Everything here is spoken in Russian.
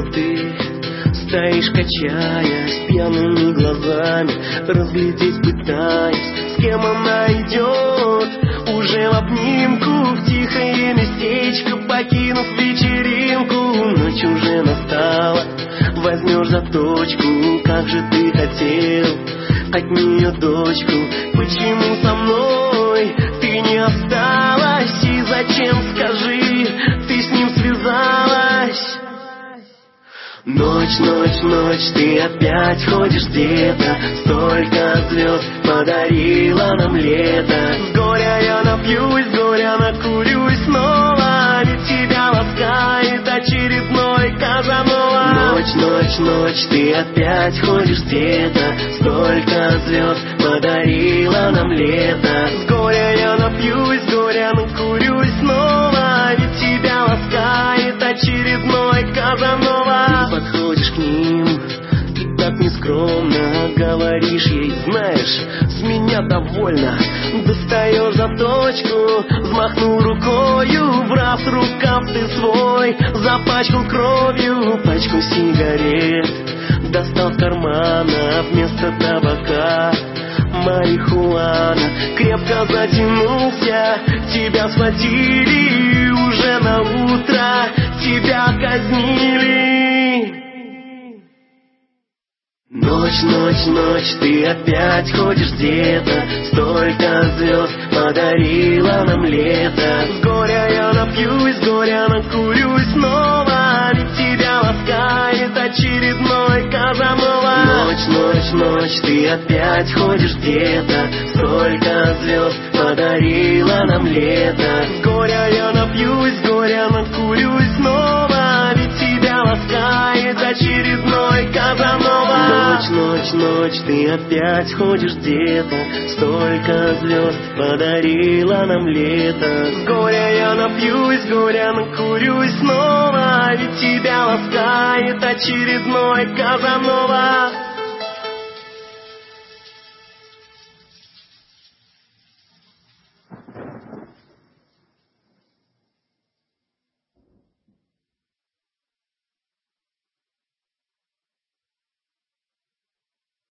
ты стоишь, качаясь, пьяными глазами, разглядеть пытаясь, с кем она идет. Уже в обнимку, в тихое местечко, покинув вечеринку. Ночь уже настала, возьмешь за точку. Как же ты хотел от нее дочку? Почему со мной ты не осталась? И зачем, скажи, ты с ним связалась? Ночь, ночь, ночь, ты опять ходишь где-то. Столько звезд подарила нам лето. С горя я напьюсь, с горя накурюсь снова. Ведь тебя ласкает очередной Казанова. Ночь, ночь, ночь, ты опять ходишь где-то. Столько звезд подарила нам лето. С горя я напьюсь, с горя накурюсь снова. Ведь тебя ласкает очередной Казанова. Ты подходишь к ним и так нескромно говоришь ей: знаешь, с меня довольно. Достаешь за точку, взмахнул рукою, в раз рукав ты свой запачкал кровью. Пачку сигарет достал с кармана, вместо табака марихуана. Крепко затянулся, тебя схватили, уже на утро тебя казнили. Ночь, ночь, ночь, ты опять ходишь где-то. Столько звезд подарила нам лето. С горя я напьюсь, с горя накурюсь снова. Ведь тебя ласкает очередной Казанова. Ночь, ночь, ночь, ты опять ходишь где-то. Столько звезд подарила нам лето. С горя я напьюсь, с горя накурюсь снова. Ведь тебя ласкает очередной Казанова. Ночь, ночь, ночь, ты опять ходишь где-то. Столько звезд подарила нам лето. С горя я напьюсь, с горя накурюсь снова. Ведь тебя ласкает очередной Казанова.